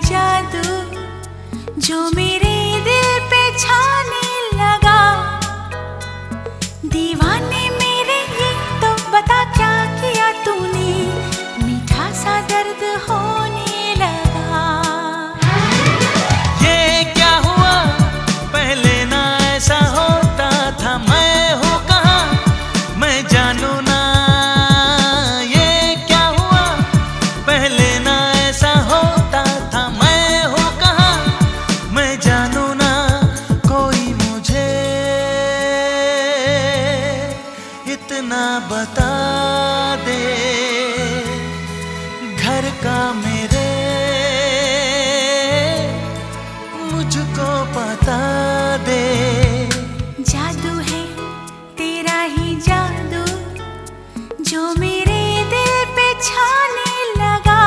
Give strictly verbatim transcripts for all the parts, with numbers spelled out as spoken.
जादू जो मेरे दिल पे छाने लगा। दीवाने मेरे ये तो बता क्या किया तूने, मीठा सा दर्द होने लगा। ये क्या हुआ, पहले ना ऐसा होता था। मैं हूँ कहाँ मैं जानू ना, ये क्या हुआ, पहले ना ऐसा होता था। मैं हूँ कहाँ मैं जानू ना, कोई मुझे इतना बता दे, घर का मेरे मुझको पता दे। जादू है तेरा ही जादू जो मेरे दिल पे छाने लगा।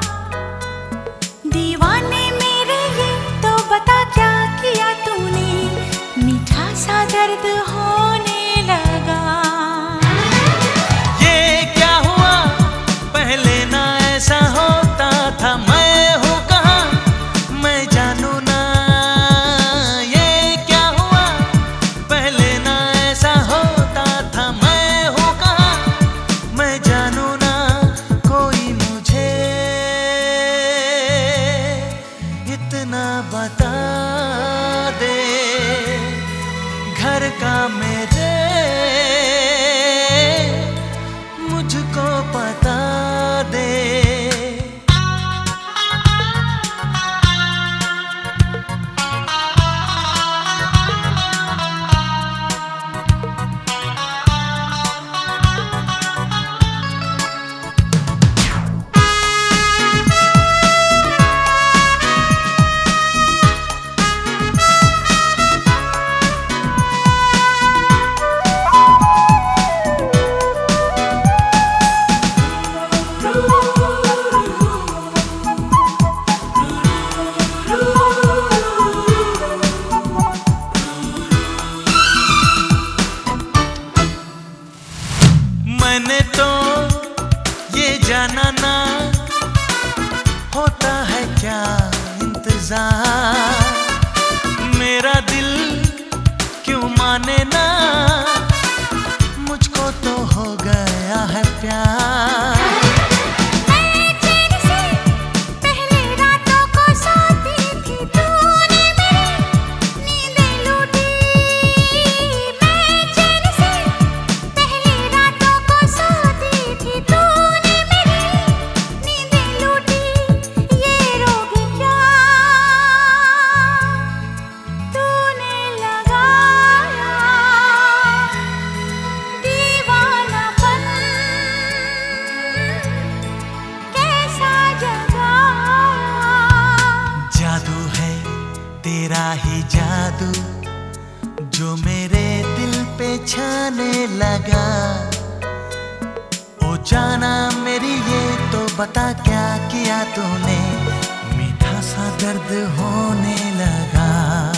दीवाने मेरे ये तो बता क्या किया तूने, मीठा सा दर्द होने लगा। ये क्या हुआ, पहले ना ऐसा होता था। मैं हूँ कहाँ मैं जानू ना, ये क्या हुआ, पहले ना ऐसा होता था। मैं हूँ कहाँ मैं जानू ना, कोई मुझे इतना बता दे, घर का मेरे मुझको पता दे। मैंने तो ये जाना ना, होता है क्या इंतजार। मेरा दिल क्यों माने ना, मुझको तो हो गया है प्यार। तेरा ही जादू जो मेरे दिल पे छाने लगा। ओ जाना मेरी ये तो बता क्या किया तूने, मीठा सा दर्द होने लगा।